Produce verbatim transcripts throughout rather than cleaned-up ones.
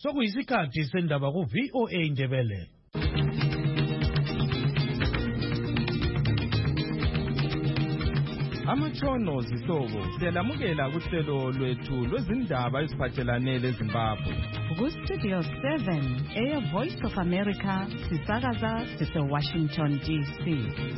Sokuyisikhathi sendaba ku V O A Ndebele. Amatshono zihlobo siyalamukela kuhlelo lwethu lwezindaba eziphathelane leZimbabwe. Ku Studio seven, Air Voice of America, sisakaza sise Washington D C.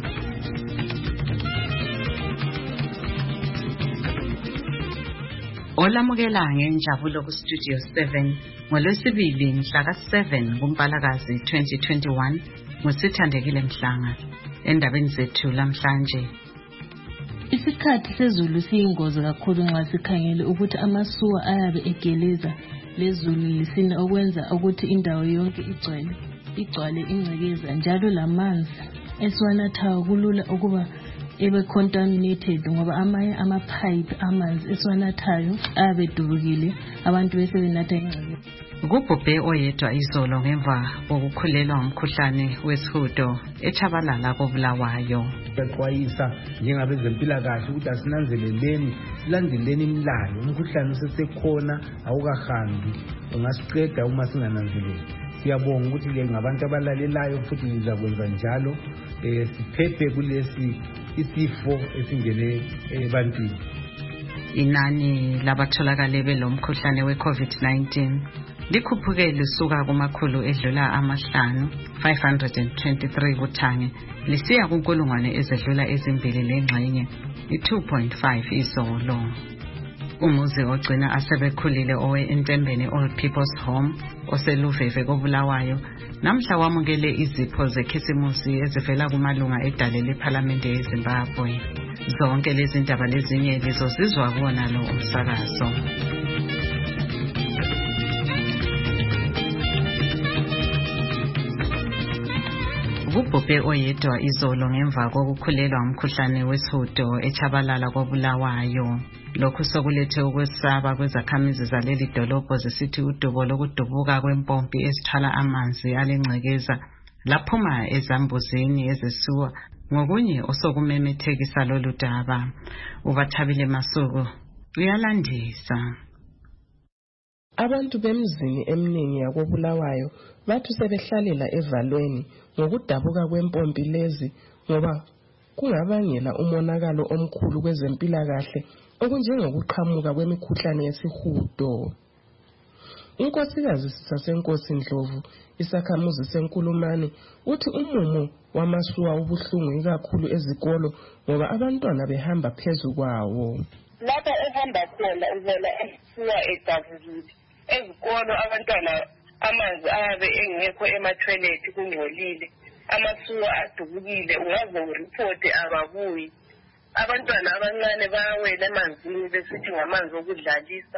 Olamukela ngenjabulo ku Studio seven ngolwesibili mhla ka seven kuMpalakazi twenty twenty-one ngusithandekile Mhlanga. Endabeni zethu lamhlanje, isikhathi sezulu siyingozi kakhulu nxa sikhangele ukuthi amasuwa ayabe egeleza lezulu lisina okwenza ukuthi indawo yonke igcwele igcwale ingcekeza, njalo lamanzi esiwanathayo kulula ukuba ebe contaminated ngoba amanye amapipe amanzi esiwanathayo ayabe edubukile, abantu bese benatha ingcekeza. Kubhubhe oyedwa izolo ngemva kokukhulelwa umkhuhlane wesihudo eChabalala koBulawayo. Yaxwayisa njengabezempilakahle ukuthi asinanzeleleni, silandeleni imilayo. Umkhuhlane usesekhona, awukahambi, ungasiqeda uma singananzeleli. Siyabonga ukuthi ke ngabantu abalalelayo futhi sizakwenza njalo, eh siphephe kulesi isifo esingene ebantwini. Inani labatholakale belomkhuhlane we-COVID nineteen likhuphuke lisuka kumakhulu edlula amahlanu five hundred twenty-three kuThange lisiya kunkulungwane ezedlula ezimbili lengxenye i-two point five izolo. Umuzi ogcina asebekhulile owe Entembeni Old People's Home oseluveve koBulawayo namhla wamukele izipho zekhisimusi ezivela kumalunga edale lePhalamende yeZimbabwe. Zonke lezi ndaba lezinye lizozizwa kuona lo umsakazo. Kubhubhe oyedwa izolo ngemva kokukhulelwa umkhuhlane wesihudo eChabalala koBulawayo. Lokhu sokulethe ukwesaba kwezakhamizi zaleli dolobho zisithi udubo lokudubuka kwempompi ezithwala amanzi alengcekeza laphuma ezambuzini ezisuwa ngokunye osokumemethekisa lolu daba. Ubathabile Masuku uyalandisa. Abantu bemzini eminingi yakoBulawayo bathi sebehlalela evalweni ngokudabuka kwempompi lezi ngoba kungabangela umonakalo omkhulu kwezempilakahle okunjengokuqhamuka kwemikhuhlane yesihudo. Inkosikazi saseNkosi Ndlovu isakhamuzi seNkulumane uthi umumo wamasuwa ubuhlungu kakhulu ezikolo ngoba abantwana behamba phezulu kwawo. Lapha ehamba khona uzela esuwa edavukile ezikolo, abantwana amanzi ayabe engekho ema-toilet kungcolile, amasuwa adubukile, ungaze uripoti ababuyi. Abantwana abancane bayawela emanzini besithi ngamanzi okudlalisa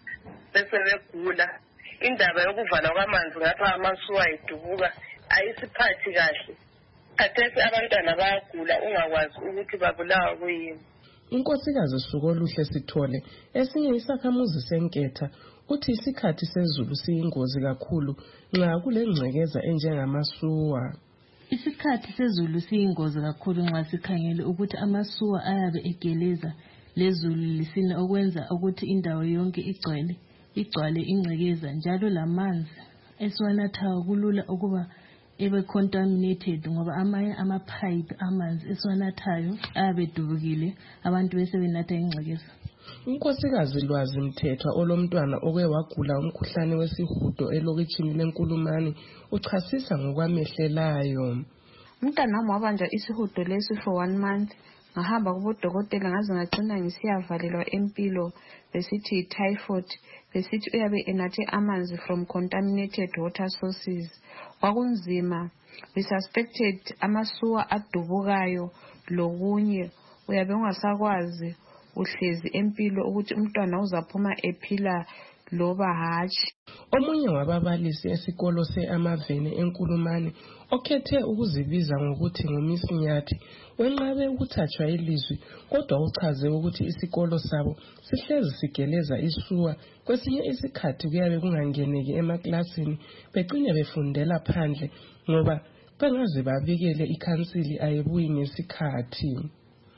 bese begula. Indaba yokuvala kwamanzi ngapha amasuwa edubuka ayisiphathi kahle. Khathesi abantwana bayagula ungakwazi ukuthi babulawa kuyini. Inkosikazi Sukoluhle Sithole esinye isakhamuzi seNketha uthi isikhathi sezulu siyingozi kakhulu nxa kulengcekeza enjengamasuwa. Isikhathi sezulu siyingozi kakhulu nxa sikhangele ukuthi amasuwa ayabe egeleza lezulu lisina okwenza ukuthi indawo yonke igcwele igcwale ingcekeza, njalo lamanzi esiwanathayo kulula ukuba ebe contaminated ngoba amanye amapipe amanzi esiwanathayo ayabe edubukile, abantu bese benatha ingcekeza. Unkosikazi Lwazi Mthethwa olomntwana oke wagula umkhuhlane wesihudo elokitshini leNkulumane uchasisa ngokwamehlelayo. Umntwana wami wabanja isihudo lesi for one month. Ngahamba kubodokotela ngaze ngagcina ngisiyavalelwa empilo, besithi typhoid, besithi uyabe enathe amanzi from contaminated water sources. Kwakunzima. We suspected amasuwa adubukayo lokunye. Uyabe ungasakwazi uhlezi empilo ukuthi umntwana uzaphuma ephila loba hatshi. Omunye wababalisi esikolo seAmavene eNkulumane okhethe ukuzibiza ngokuthi nguMisinyathi wenqabe ukuthathwa ilizwi, kodwa uchaze ukuthi isikolo sabo sihlezi sigeleza isuwa. Kwesinye isikhathi kuyabe kungangeneki emaklasini, begcine befundela phandle ngoba bengaze babikele ikhansili ayebuyi ngesikhathi.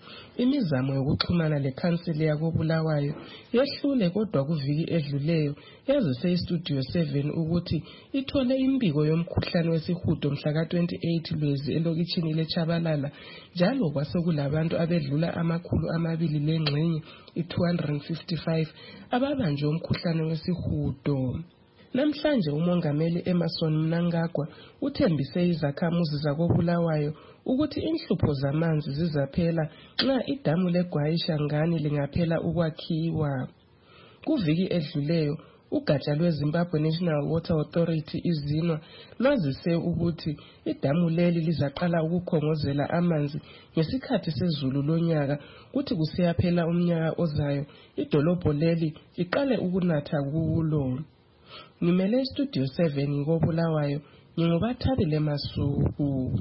Imizamo yokuxhumana lekhansili yakoBulawayo yehlule kodwa kuviki edluleyo yazise iStudio seven ukuthi ithole imbiko yomkhuhlane wesihudo mhla ka twenty-eight Lwezi elokitshini leChabalala njalo kwasekulabantu abedlula amakhulu amabili lengxenye i-two hundred fifty-five ababanjwe umkhuhlane wesihudo. Namhlanje umongameli Emmerson Mnangagwa uthembise izakhamuzi zakoBulawayo ukuthi inhlupho zamanzi zizaphela nxa idamu leGwayi Shangani lingaphela ukwakhiwa. Kuviki edluleyo ugatsha lweZimbabwe National Water Authority izinwa lwazise ukuthi idamu leli lizaqala ukukhongozela amanzi ngesikhathi sezulu lonyaka kuthi kusiyaphela umnyaka ozayo idolobho leli liqale ukunatha kulo. Ngimele iStudio seven ngoBulawayo ngingubathabile Masuku.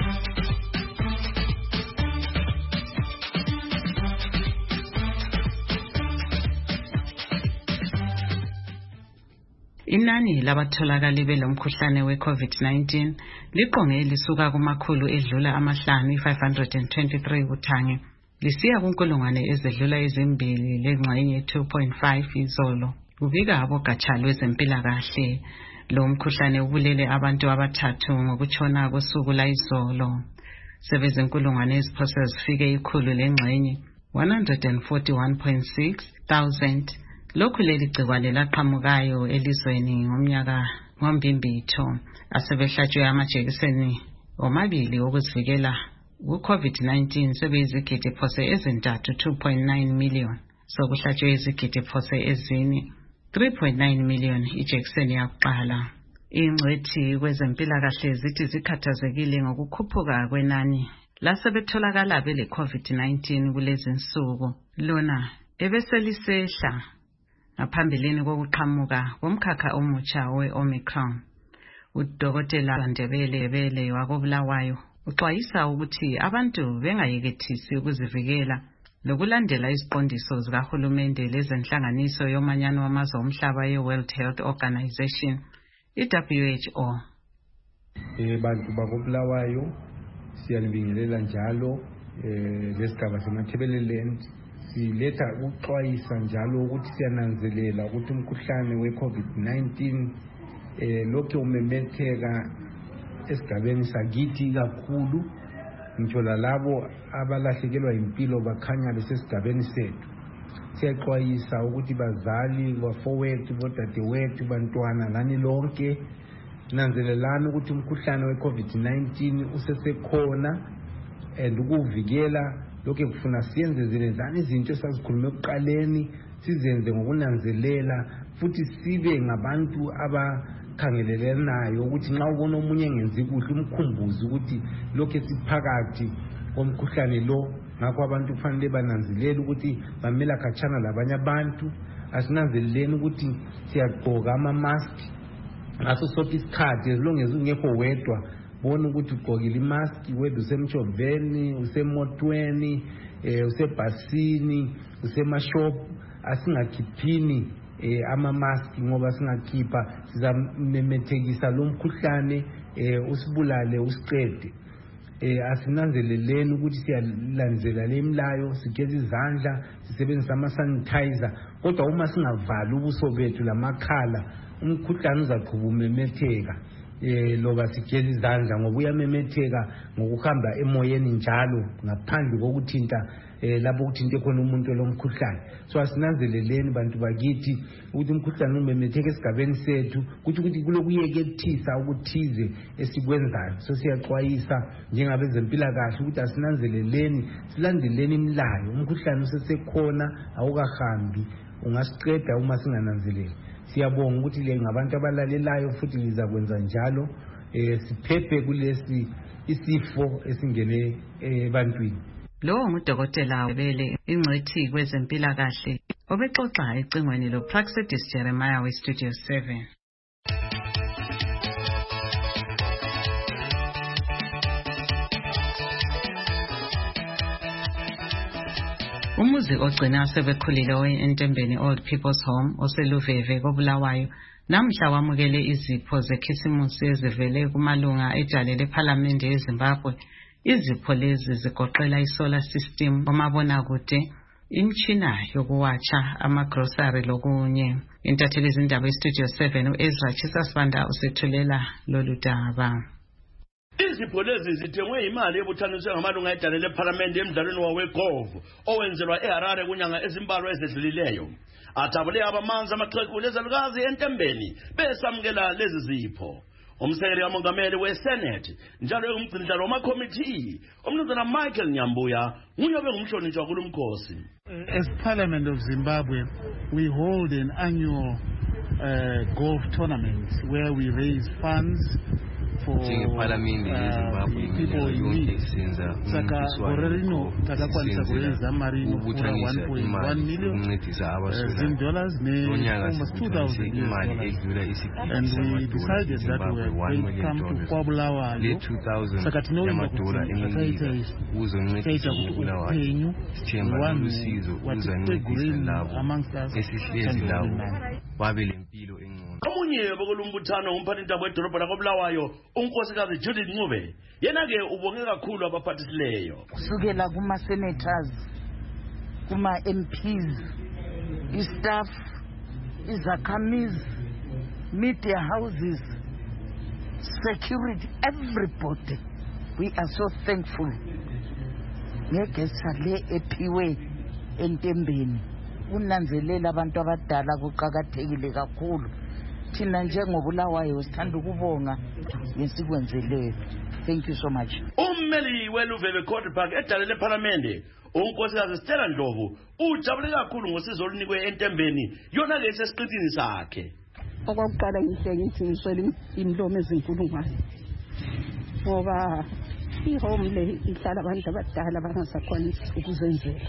Inani labatholakale belomkhuhlane we-COVID nineteen liqonge lisuka kumakhulu edlula amahlanu five hundred twenty-three kuthange lisiya kunkulungwane ezedlula ezimbili lengxenye two point five izolo. Kubika abogatsha lwezempilakahle lo mkhuhlane ubulele abantu abathathu ngokutshona kosuku layizolo. Sebezinkulungwane eziphose zifike ikhulu lengxenye one hundred forty-one point six thousand. Lokhu leli gcikwane laqhamukayo elizweni ngomnyaka ngombimbitho asebehlatshwe amajekiseni omabili okuzivikela ku-COVID nineteen sebeyizigidi phose ezintathu two point nine million. Sokuhlatshwe izigidi phose ezine three point nine million ijekiseni yakuqala. Ingcwethi kwezempilakahle zithi zikhathazekile ngokukhuphuka kwenani lasebetholakala bele COVID nineteen kulezi nsuku. Lona ebeselisehla ngaphambilini kokuqhamuka komkhakha omutsha we-Omicron. Udokotela Ndebele Bele wakoBulawayo uxwayisa ukuthi abantu bengayekethisi ukuzivikela lokulandela iziqondiso zikahulumende lezenhlanganiso yomanyano wamazwe omhlaba ye-World Health Organization i-W H O. Eh bantu bakoBulawayo siyalibingelela njalo eh lesigaba seMathebeleland siletha ukuxwayisa njalo ukuthi siyananzelela ukuthi umkhuhlane we-COVID nineteen eh lokho umemetheka esigabeni sakithi kakhulu ngitsho lalabo abalahlekelwa impilo bakhanya besesigabeni sethu. Siyaxwayisa ukuthi bazali bafowethu bodadewethu bantwana lani lonke nanzelelana ukuthi umkhuhlane we-COVID nineteen usesekhona and ukuvikela lokho kufuna siyenze zelezana izinto esazikhulume ekuqaleni sizenze ngokunanzelela futhi sibe ngabantu abakhangelelanayo ukuthi nxa ubona omunye engenzi kuhle umkhumbuze ukuthi lokho esiphakathi komkhuhlane lo. Ngakho abantu kufanele bananzelele ukuthi bamela khatshana labanye abantu. Asinanzeleleni ukuthi siyagqoka ama-mask ngaso sonke isikhathi as long as ungekho wedwa bona ukuthi ugqokile imask wethu usemjoveni usemotweni eh usebhasini usemashop asingakhiphini eh ama mask ngoba singakhipha sizamemethekisa lo mkhuhlane eh usibulale usiqede. Eh asinanzeleleni ukuthi siyalandzela lemlayo sigeza izandla sisebenzisa ama sanitizer kodwa uma singavali ubuso bethu lamakhala umkhuhlane uzaqhubeka umemetheka. Eh loba sigeza izandla ngoba uyamemetheka ngokuhamba emoyeni njalo ngaphandle kokuthinta eh lapho kuthinte khona umuntu lomkhuhlane. So asinanzeleleni bantu bakithi ukuthi umkhuhlane umemetheka esigabeni sethu ukuthi ukuthi kulokuyeke ekuthisa ukuthize esikwenzayo. So siyaxwayisa njengabezempilakahle ukuthi asinanzeleleni silandeleni imlayo umkhuhlane usesekhona awukahambi ungasiqeda uma singananzeleli. Siyabonga ukuthi le ngabantu abalalelayo futhi lizakwenza njalo eh siphephe kulesi isifo esingene ebantwini. Lo ngudokotela Bele ingcwethi kwezempilakahle obexoxa ecingweni lo Praxedis Jeremiah we Studio seven. Umuzi ogcina sebekhulile oentembeni Old People's Home oseluveve koBulawayo namhla wamukele izipho zekhisimusi ezivele kumalunga ejale leParliament eZimbabwe Izipho lezi zigoqela isolar system, omabonakude, imchina yokuwatsha, amagrocery lokunye. Intatheli izindaba estudio seven uEzra Chisasibanda usethulela lolu daba. Izipho lezi zithengwe imali ebuthaniswe ngamalunga edale leParliament emdlalweni wawegolf owenzelwa eHarare kunyanga ezimbalwa ezedlulileyo. Athabule abamanzi amaxhegu lezalukazi entembeni besamukela lezi zipho. Umsekeli kamongameli weSenate njalo umgcinidlalo wamakomiti umnumzana Michael Nyambuya nguye obengumhlonishwa kulumkhosi. As Parliament of Zimbabwe, we hold an annual uh, golf tournament where we raise funds for uh, people in need. Saka Borerino takakwanisa kuweza marino kura one point one million Zim dollars ne almost two thousand U S dollars. And we decided that we were going to come to Kwabulawa saka tinoimba kuti takaita kuti upenyu hwevanhu watikwegureni amongst us Omunye bokulumbuthano umphathintambo wedolobha lakoBulawayo unkosikazi Judith Ncube yena ke ubonge kakhulu abaphathisileyo kusukela kuma senators kuma M Ps istaff izakhamizi media houses security everybody we are so thankful ngegesa le ephiwe entembeni unanzelela abantu abadala kuqhakathekile kakhulu thina njengobulawayo sithanda ukubonga ngesikwenzeleyo. Thank you so much. Ummeli weluveve Court Park edale leParliament unkosikazi Stella Ndlovu ujabule kakhulu ngosizo olunikwe entembeni yona ke sesiqithini sakhe. Okokuqala ngihle ngithi ngiswele imlomo ezinkulungwane ngoba ihome le ihlala abantu abadala abangasakwanisi ukuzenzela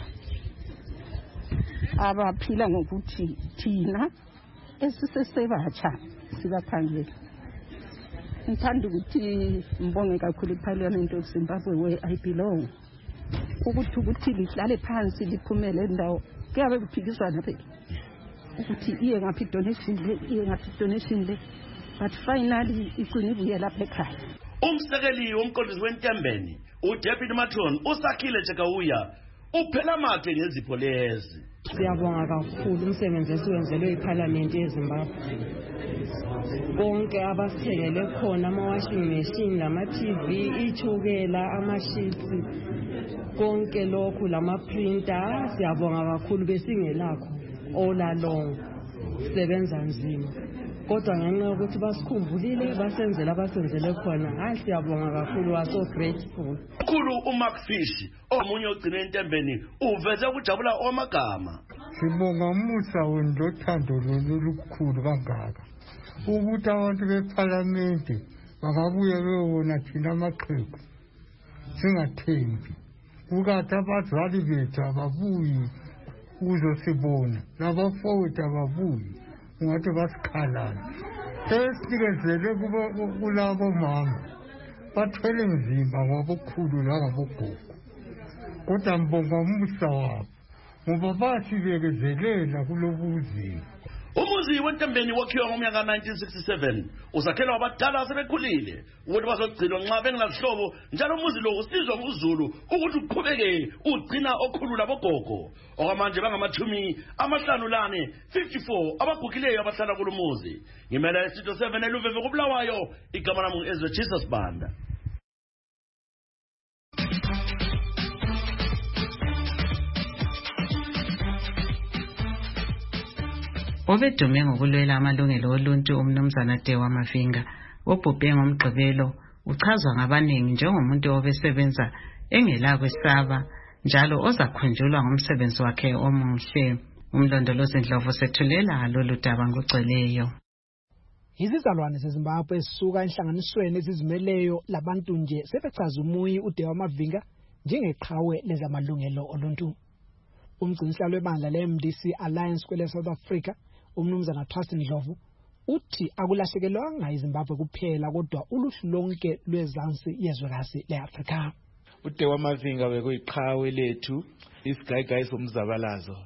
abaphila ngokuthi thina esisesebatsha sibaphangela. Ngithanda ukuthi mbonge kakhulu iParliament of Zimbabwe where I belong ukuthi ukuthi lihlale phansi liphumele endawo kuyabe kuphikiswana phela ukuthi iye ngaphi donation le iye ngaphi donation le but finally igcine ibuye lapha ekhaya. Umsekeli womqondisi wentembeni uDeputy Matron usakhile Chekawuya uphela mathe ngezipho lezi. Siyabonga kakhulu umsebenzi esiwenzelwe iParliament yeZimbabwe. Bonke abasithekele khona ama-washing machine, lama-T V, ichukela, ama-sheets, konke lokhu lama-printer. Siyabonga kakhulu besingelakho all along sisebenza nzima. Kodwa ngenxa yokuthi basikhumbulile basenzela abasenzele khona hayi siyabonga kakhulu wa so grateful. Khulu uMark Fish omunye ogcina entembeni uveze ukujabula omagama. Sibonga umusa wendothando lolukhulu kangaka ukuthi abantu beParliament bangabuye beyona thina amaqhegu singathembi ukade abazali bethu ababuyi uzosibona labafowethu ababuyi ungathi basikhalala sesikezele kulabo mama bathwele nzima ngobukhulu langabogogo kodwa mbonga umusa wabo ngoba basibekezelela kulobuzima. Umuzi wentembeni wakhiwa ngomnyaka nineteen sixty-seven uzakhelwa abadala asebekhulile ukuthi bazogcinwa nxa bengelahlobo njalo umuzi lo usizwa nguzulu ukuthi uqhubeke ugcina okhulu labogogo okwamanje bangamachumi amahlanu lane fifty-four abagugileyo abahlala kulumuzi. Ngimela estudio seven eluveve koBulawayo igama lami Ezra Chisasibanda. Obedume ngokulwela amalungelo oluntu umnumzana Dewa Mavinga obhubhe ngomgqibelo uchazwa ngabaningi njengomuntu obesebenza engela kwesaba njalo ozakhunjulwa ngomsebenzi wakhe omuhle. Umlondolozi Ndlovu sethulela lolu daba ngoceleyo. Izizalwane zeZimbabwe sisuka enhlanganisweni ezizimeleyo labantu nje sebechaza umuyi uDewa Mavinga njengeqhawe lezamalungelo oluntu. Umgcinisihlalo webandla le-M D C Alliance kwele South Africa umnumzana Trust Ndlovu uthi akulahlekelwanga iZimbabwe kuphela kodwa uluhlu lonke lwezansi yezwekazi le-Afrika. uDewa Mavinga bekuyiqhawe lethu isigayigayi somzabalazo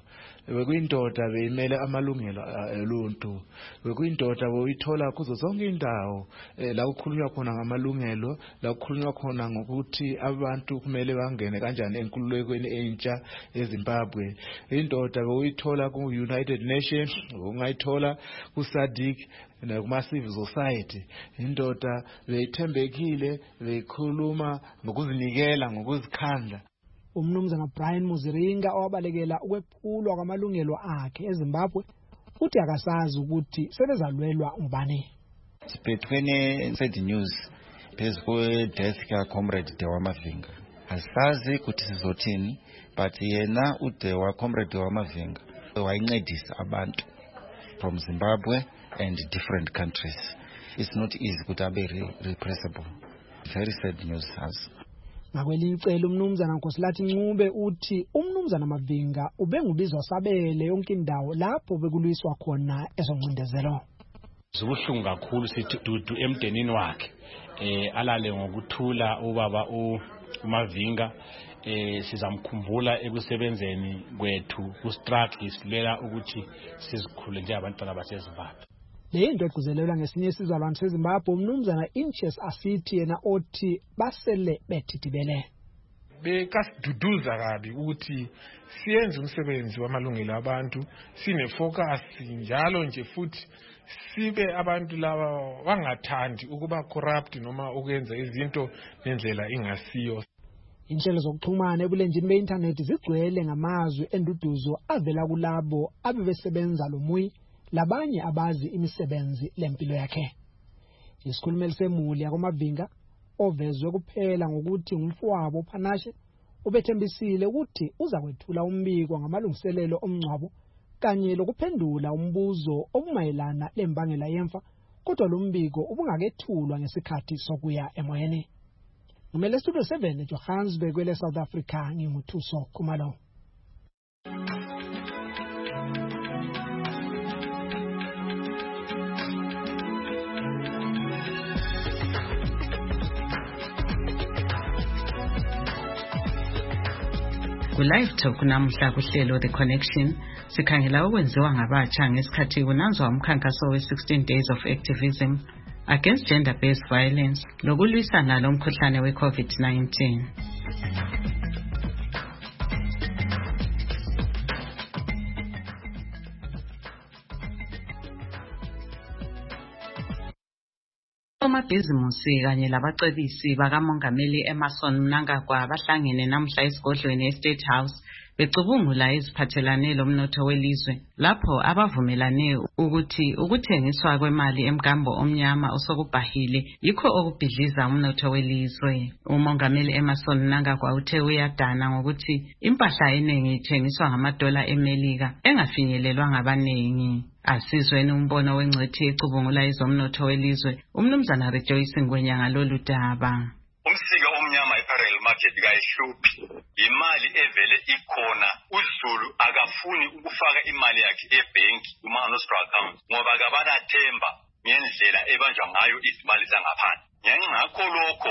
bekuyindoda beyimele amalungelo oluntu, bekuyindoda boyithola kuzo zonke indawo la kukhulunywa khona ngamalungelo, la kukhulunywa khona ngokuthi abantu kumele bangene kanjani enkululekweni entsha eZimbabwe. Indoda boyithola ku United Nations, ungayithola ku S A D C nakuma civil society. Indoda beyithembekile, beyikhuluma ngokuzinikela, ngokuzikhandla. Umnumzana Brian Muziringa owabalekela ukwephulwa kwamalungelo akhe eZimbabwe uthi akasazi ukuthi sebezalwelwa ngubani. Sibhekene said news phezulu desk ya comrade Dewa Mavinga. Asazi ukuthi sizothini, but yena uDewa comrade Dewa Mavinga wayincedisa abantu from Zimbabwe and different countries. It's not easy ukuthi abe repressible. Very sad news has. Ngakwelicela umnumzana Nkosilathi Ncube uthi umnumzana Mavinga ubengubizwa sabele yonke indawo lapho bekulwiswa khona ezoncindezelo. Zibuhlungu kakhulu sithi dudu emdenini wakhe eh alale ngokuthula ubaba uMavinga eh sizamkhumbula ekusebenzeni kwethu ku struggle silela ukuthi sizikhule nje abantwana baseZimbabwe. Le into egcizelelwa ngesinye isizalwane seZimbabwe umnumzana Inches Asithi yena othi basele bethithibele. Bekasiduduza kabi ukuthi siyenze umsebenzi wamalungelo abantu, sine focus njalo nje futhi sibe abantu laba bangathandi ukuba corrupt noma ukwenza izinto nendlela ingasiyo. Inhlelo zokuxhumana ebulenjini be-internet zigcwele ngamazwi enduduzo avela kulabo abebesebenza lomuyi labanye abazi imisebenzi lempilo yakhe. Isikhulumeli semuli yakoMavinga ovezwe kuphela ngokuthi ngumfowabo Phanashe ubethembisile ukuthi uza kwethula umbiko ngamalungiselelo omncwabo kanye lokuphendula umbuzo obumayelana lembangela yemfa, kodwa lo mbiko ubungakethulwa ngesikhathi sokuya emoyeni. Ngumele Studio seven eJohannesburg kwele South Africa nginguthuso Khumalo. Ku-live talk namuhla kuhlelo The Connection sikhangela okwenziwa ngabatsha ngesikhathi kunanzwa umkhankaso we-sixteen days of activism against gender-based violence lokulwisana lomkhuhlane we-COVID nineteen. Omabhizimusi kanye labacebisi bakamongameli Emmerson Mnangagwa bahlangene namuhla esigodlweni eState House becubungula iziphathelane lomnotho welizwe lapho abavumelane ukuthi ukuthengiswa kwemali emgambo omnyama osokubhahile yikho okubhidliza umnotho welizwe. Umongameli Emmerson Mnangagwa uthe uyadana ngokuthi impahla eningi ithengiswa ngamadola eMelika engafinyelelwa ngabaningi. Asizweni umbono wengcethi ecubungula izomnotho welizwe umnumzana Rejoice Ngwenya ngalolu daba. Umsika omnyama e-parallel market kayihluphi, imali evele ikhona. uZulu akafuni ukufaka imali yakhe ebhenki kuma-nostro account ngoba kabanathemba ngendlela ebanjwa ngayo izimali zangaphandle. Ngengakho lokho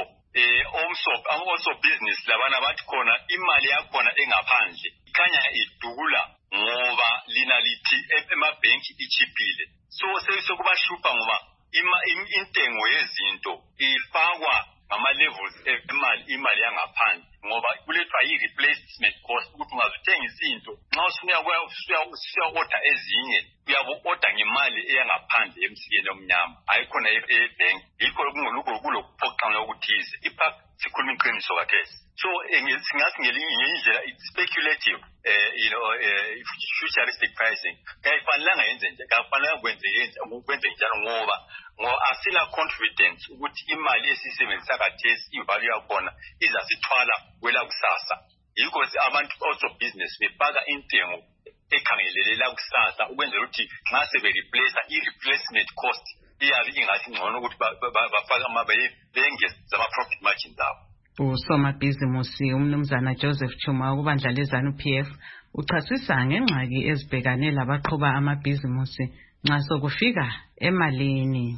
eh also business labana bathi khona imali yakhona engaphandle ikhanya idula ngoba lina lithi emabhenki ichipile. So sekubashupha ngoba intengo yezinto ifakwa ngama levels emali imali yangaphandle ngoba kulethwa i-replacement cost ukuthi ungazithenga izinto nxa usuya usuya order ezinye uyabo order ngemali eyangaphandle emsikeni omnyama ayikhona ebhenki. Yikho kungolukho kulokuphoqana ukuthize ipa sikhuluma iqiniso kathesi. So singathi ngelinye indlela it's speculative eh you know eh futuristic pricing kayifanelanga yenze nje kafanele kwenze yenze ukwenze njalo ngoba ngoba asila confidence ukuthi imali esisebenzisa kathesi ivalue yakhona izasithwala kwela kusasa. Yikho abantu also business befaka intengo ekhangelelela kusasa ukwenzela ukuthi nxa sebe replace i-replacement cost iyabe ingathi ngcono ukuthi bafaka amabaye bengeza ama profit margins abo. Usomabhizimusi umnumzana Joseph Chuma ukubandla lezanu P F uchasisa ngengxaki ezibhekane labaqhuba amabhizimusi nxa sokufika emalini.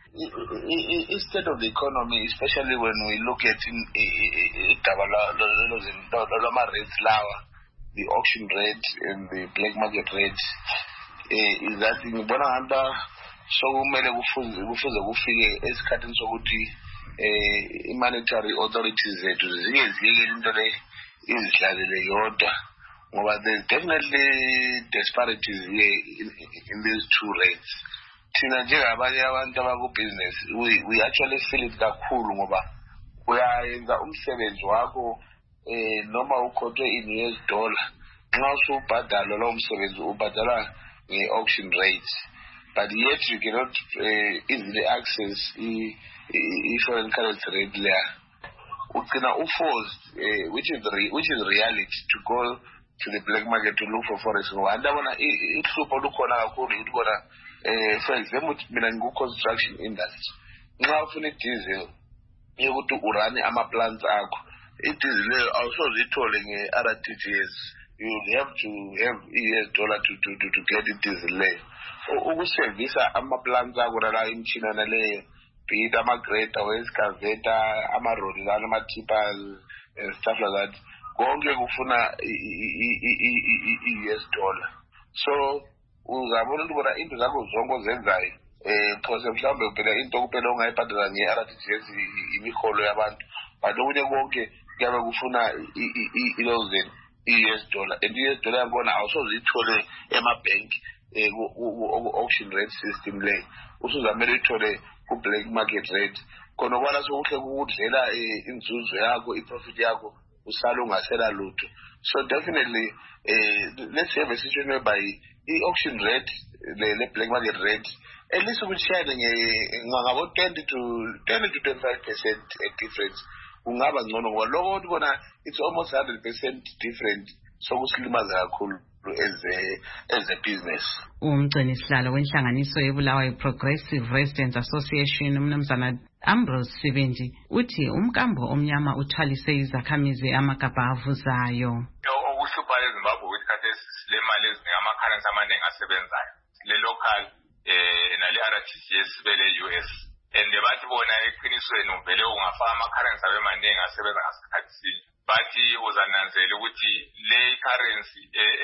Instead of the economy, especially when we look at in idaba lama rates lawa the auction rate and the black market rate uh, is that ngibona ngamba so kumele kufuze kufuze kufike esikhathini sokuthi eh monetary authorities zethu zike zike into le izihlalele yodwa ngoba there's definitely disparities here in, in these two rates. Thina njengabanye abantu abaku business we we actually feel it kakhulu ngoba uyayenza umsebenzi wakho eh noma ukhothwe in U S dollar nxa usubhadala lo umsebenzi ubhadala nge auction rate, but yet you cannot uh, easily access i i foreign currency rate there. Ugcina uforced uh, which is re, which is reality to go to the black market to look for forex. Andabona ihlupho lukhona kakhulu ikona eh for example mina ngiku construction industry. Nxa ufuna diesel yokuthi urane ama plants akho, i-diesel leyo awusozithole nge-R T G S. You have to have U S dollar to to to, to get it diesel leyo. Ukusevisa ama plants akho la imchina naleyo, be it ama grader, excavator, ama road, ama tippers and stuff like that. Konke kufuna i-U S dollar. So uzabona ukuthi bona into zakho zonke zenzayo eh phose mhlawumbe phela into kuphela ongayibhadala nge-R T G S imiholo yabantu, but okunye konke kuyabe kufuna i-thousand i-U S dollar, and i-U S dollar yangona awusozithole ema-bank eh ku-auction rate system le, usuzamele uyithole ku-black market rate khona kwana sokuhle kukudlela inzuzo yakho, i-profit yakho usala ungasela lutho. So definitely uh, let's have a situation whereby the auction rate, the, the black market rate, at least we share about twenty to twenty to twenty-five percent difference. Ungaba ngcono ngoba lokho ubona it's almost one hundred percent different. So kusilimaza kakhulu as a as a business. Umgcini sihlalo wenhlanganiso yebulawayo Progressive Residents Association umnumzana Ambrose Sibenji uthi umkambo omnyama uthwalise izakhamizi amagabha avuzayo. Okuhlupha eZimbabwe ukuthi kade sile mali ezingama currency amaningi asebenzayo, le local eh nale R T G S bele U S, and bathi bona eqinisweni uvele ungafaka ama currency abemaningi asebenza ngasikhathi sinye, bathi uzananzela ukuthi le currency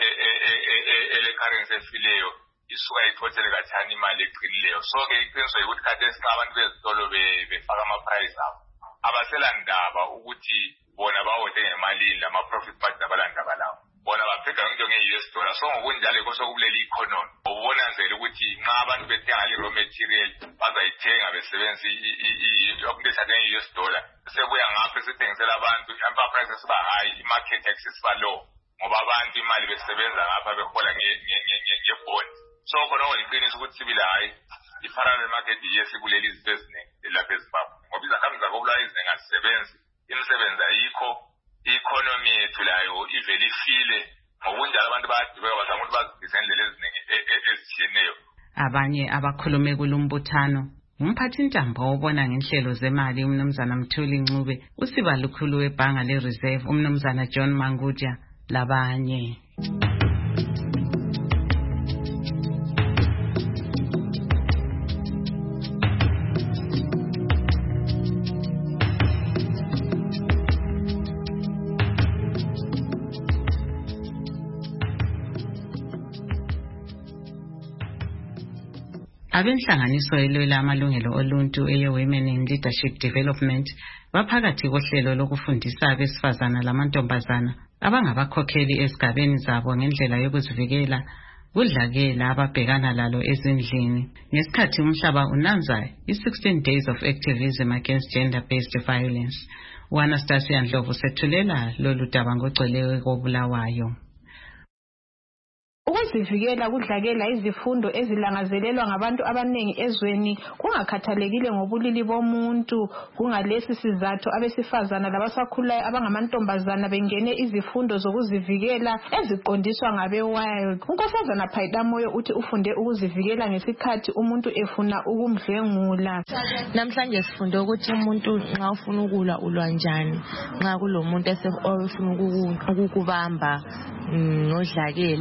ele currency efileyo isuka ithotele kathani imali eqinileyo. So ke iqiniso ukuthi kade abantu bezitolo befaka ama price abo abasela ndaba ukuthi bona bawode ngemali lama profit margin abalandaba lawo, bona bafika into nge-U S dollar. So ngokunjalo koso kubuleli economy ubona nzela ukuthi nxa abantu bethenga le raw material bazayithenga besebenzisa okuthatha nge-U S dollar, sebuya ngapha sithengisela abantu ama prices ba high, market access ba low ngoba abantu imali besebenza ngapha behola nge-bond. So khona ngoliqiniso ukuthi sibile hayi i-parallel market yesibuleli izinto eziningi lapha eZimbabwe ngoba izakhamizi zakobulawa eziningi azisebenzi, imisebenzi ayikho, i-economy yethu layo ivele ifile. Ngokunjalo abantu bayadibeka bazama ukuthi bazibhise indlela eziningi ezitshiyeneyo. Abanye abakhulume kulumbuthano umphathi ntambo obona ngenhlelo zemali umnumzana Mthuli Ncube, usiba lukhulu webhanga le-Reserve umnumzana John Mangudya labanye. Abenhlanganiso elwela amalungelo oluntu eye-Women in Leadership Development baphakathi kohlelo lokufundisa abesifazana lamantombazana abangabakhokheli esigabeni zabo ngendlela yokuzivikela kudlakela ababhekana lalo ezindlini ngesikhathi umhlaba unanza i-sixteen days of activism against gender-based violence. U-Anastasia Ndlovu sethulela lolu daba ngogcweleyo kobulawayo. Ukuzivikela kudlakela izifundo ezilangazelelwa ngabantu abanengi ezweni kungakhathalekile ngobulili bomuntu. Kungalesi sizathu abesifazana labasakhulayo abangamantombazana bengene izifundo zokuzivikela eziqondiswa ngabe Wild. Unkosazana Phayida Moyo uthi ufunde ukuzivikela ngesikhathi umuntu efuna ukumdlwengula. Namhlanje sifunde ukuthi umuntu nxa ufuna ukulwa ulwa njani nxa kulomuntu esefuna ukukubamba ngodlakela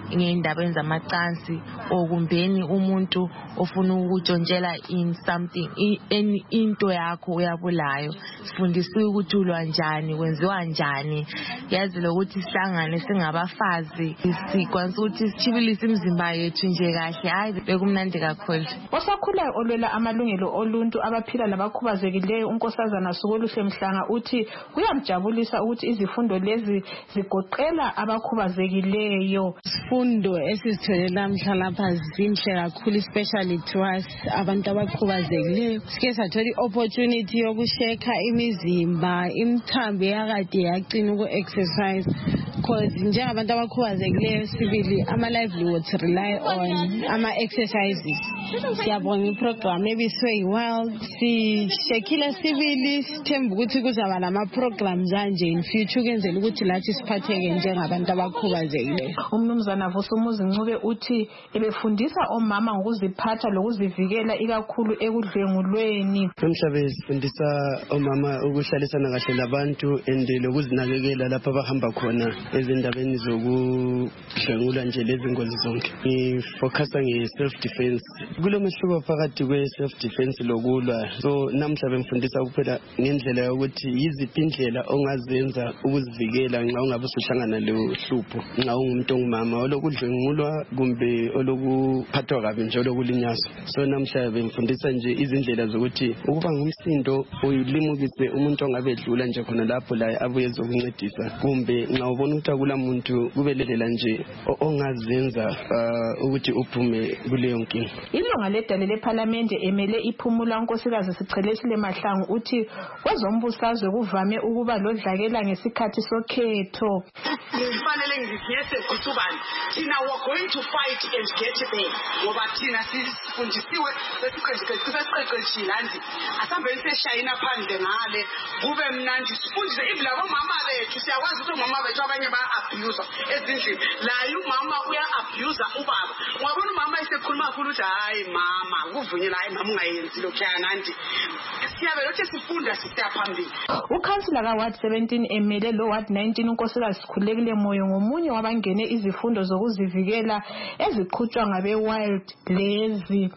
ngeindaba zamacansi okumbeni umuntu ofuna ukutshontshela in something in into yakho uyabulayo. Sifundisiwe ukuthi ulwa njani, kwenziwa njani. Yazi lokuthi sihlangane singabafazi sikwanisa ukuthi sichibilise imizimba yethu nje kahle. Hayi bekumnandi kakhulu. Osakhulayo olwela amalungelo oluntu abaphila labakhubazekileyo unkosazana Sukoluhle Mhlanga uthi kuyamjabulisa ukuthi izifundo lezi zigoqela abakhubazekileyo. Isifundo esizithole namhla lapha zinhle kakhulu, especially to us abantu abakhubazekileyo. Sike sathola i-opportunity yokusheka imizimba, imthambo yakade yaqina uku-exercise because njengabantu abakhubazekileyo sibili ama-livelihoods rely on ama-exercises. Siyabonga iprogram ebiswe yi-World, sishekile sibili sithemba ukuthi kuzaba lama-programs anje in future ukwenzela ukuthi lathi siphatheke njengabantu abakhubazekileyo. Umnumzana Vusumuzi Ncube uthi ebefundisa omama ngokuziphatha lokuzivikela ikakhulu ekudlwengulweni. Umhlabe sifundisa omama ukuhlalisana kahle labantu ende lokuzinakekela lapha abahamba khona ezindabeni zokudlwengula nje lezi ngozi zonke. Ngifocusa nge-self defense. Kulo mehluko phakathi kwe-self defense lokulwa. So namhla bemfundisa kuphela ngendlela yokuthi yiziphi indlela ongazenza ukuzivikela nxa ungabe usuhlangana lohlupho nxa ungumuntu ongumama olokudlwengulwa kumbe olokuphathwa kabi nje olokulinyazwa. So namhla bemfundisa nje izindlela zokuthi ukuba ngumsindo uyilimukise umuntu ongabe edlula nje khona lapho la abuye ezokuncedisa kumbe nxa ubona ukuthi akula muntu kube lelela nje ongazenza ukuthi uphume kuleyo nkinga. Ilunga ledale leParliament emele iphumula unkosikazi Sichelesile Mahlangu uthi kwezombusazwe kuvame ukuba lodlakela ngesikhathi sokhetho. Kufanele ngizigese kusubani thina we're going to fight and get there ngoba thina sifundisiwe sesiqeqeshile andi asambe seshayina phandle ngale kube mnandi sifundise ibla bomama bethu siyakwazi ukuthi omama bethu abanye ba abuse ezindlini la umama uya abuse ubaba ngabona umama esekhuluma kakhulu ukuthi hayi mama kuvunyela hayi mama ungayenzi lokhana andi siyabe lokho sifunda sisiyaphambili. Ukhansila ka Ward seventeen emele lo Ward nineteen unkosikazi Sikhulekile Moyo ngomunye wabangene izifundo zokuzivikela eziqhutshwa ngabe Wild lezi.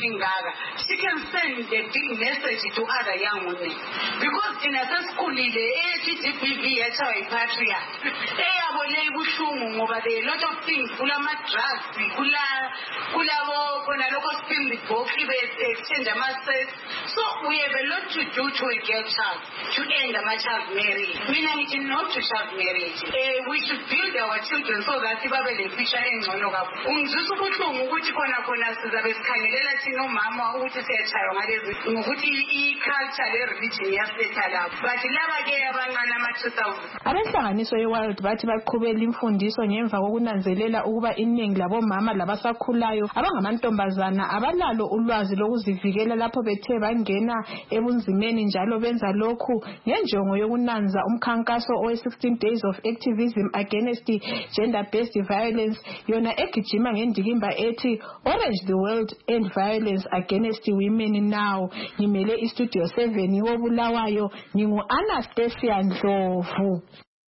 She can send the big message to other young women because in a school the G B V H I patria they are going bushungu ngoba there a lot of things kula ma drugs kula kula bo kona lokho spin the book ibe exchange ama sex, so we have a lot to do to a girl child to end ama child marriage. Mina ngithi not to child marriage, eh we should build our children so that babe le future engcono kakhulu. Ungizisa ubuhlungu ukuthi khona khona sizabe sikhangelela thina mama ukuthi siyachaywa ngalezi ngokuthi i-culture le-religion yasetha lapho but laba-ke abancane ama-two thousand. Abenhlanganiso ye-Wild bathi baqhubela imfundiso ngemva kokunanzelela ukuba iningi labomama labasakhulayo abangamantombazana abalalo ulwazi lokuzivikela lapho bethe bangena ebunzimeni njalo benza lokhu ngenjongo yokunanza umkhankaso owe-sixteen days of activism against gender-based violence yona egijima ngendikimba ethi Orange the World End Violence against women now. Ngimele istudio seven wobulawayo ngingu Anastasia Ndlovu.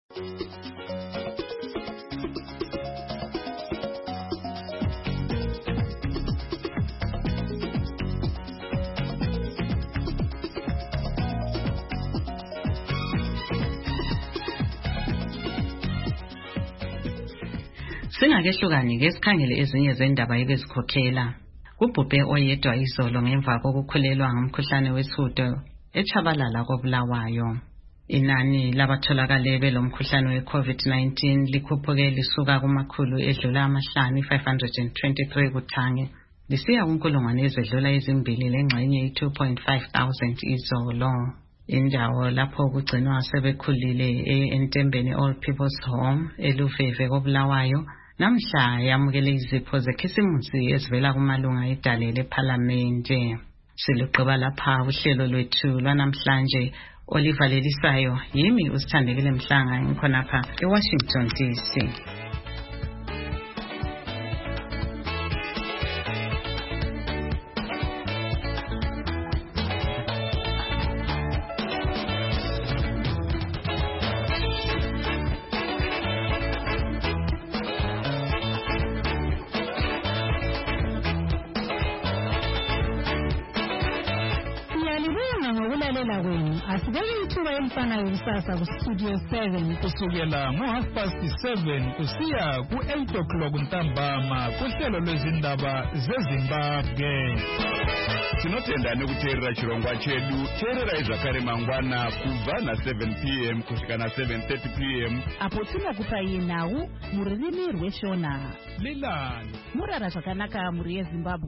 Singakehlukani ke sikhangele ezinye zendaba ebezikhokhela. Kubhubhe oyedwa izolo ngemva kokukhulelwa ngomkhuhlane wesihudo eChabalala koBulawayo. Inani labatholakale belomkhuhlane we-COVID nineteen likhuphuke lisuka kumakhulu edlula amahlanu five hundred twenty-three kuthange lisiya kunkulungwane ezedlula ezimbili lengxenye i-two point five thousand izolo. Indawo lapho kugcinwa sebekhulile eNtembeni All People's Home eLuveve koBulawayo namhla yamukele izipho zekhisimusi ezivela kumalunga edale leParliament. Siluqaba lapha uhlelo lwethu lwanamhlanje olivalelisayo yimi uSithandekile Mhlanga ngikhonapha eWashington D C. ukulalela kwenu asibeke ithuba elifanayo kusasa kustudio seven kusukela ngo-half past seven kusiya ku-eight o'clock ntambama kuhlelo lwezindaba zezimbabwe. Tinotenda nekuteerera chirongwa chedu. Teererai zvakare mangwana kubva na seven p m kusvika na seven thirty p m apo tinokupai nhau mururimi rweshona. Lilani murara zvakanaka muri yeZimbabwe.